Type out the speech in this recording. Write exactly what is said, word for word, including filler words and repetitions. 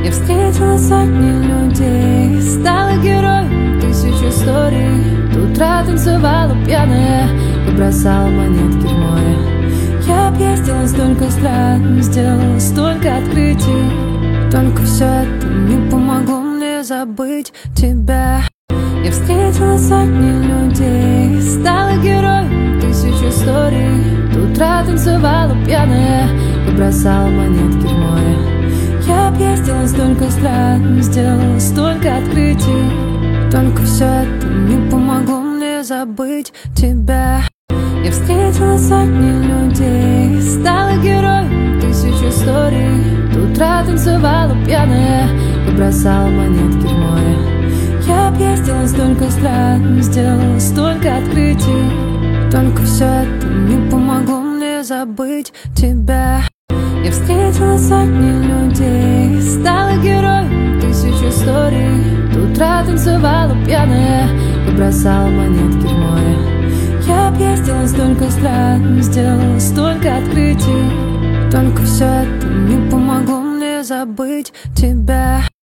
Я встретила сотни людей, стала героем тысяч историй. До утра танцевала пьяная и бросала монетки в море. Я объездила столько стран, сделала столько открытий. Только все это не помогло мне забыть тебя. Я встретила сотни людей, стала героем тысяч историй. До утра танцевала пьяная и бросала монетки в море. Я объездила столько стран, сделала столько открытий. Только все это не помогло мне забыть тебя. Я встретила сотни людей, стала героем тысяч историй. До утра танцевала пьяная и бросала монетки в море. Я объездила столько стран, сделала столько открытий. Только все это не помогло мне забыть тебя. Я встретила сотни людей, стала героем тысяч историй. До утра танцевала пьяная и бросала монетки в море. Я объездила столько стран, сделала столько открытий. Только все это не помогло мне забыть тебя.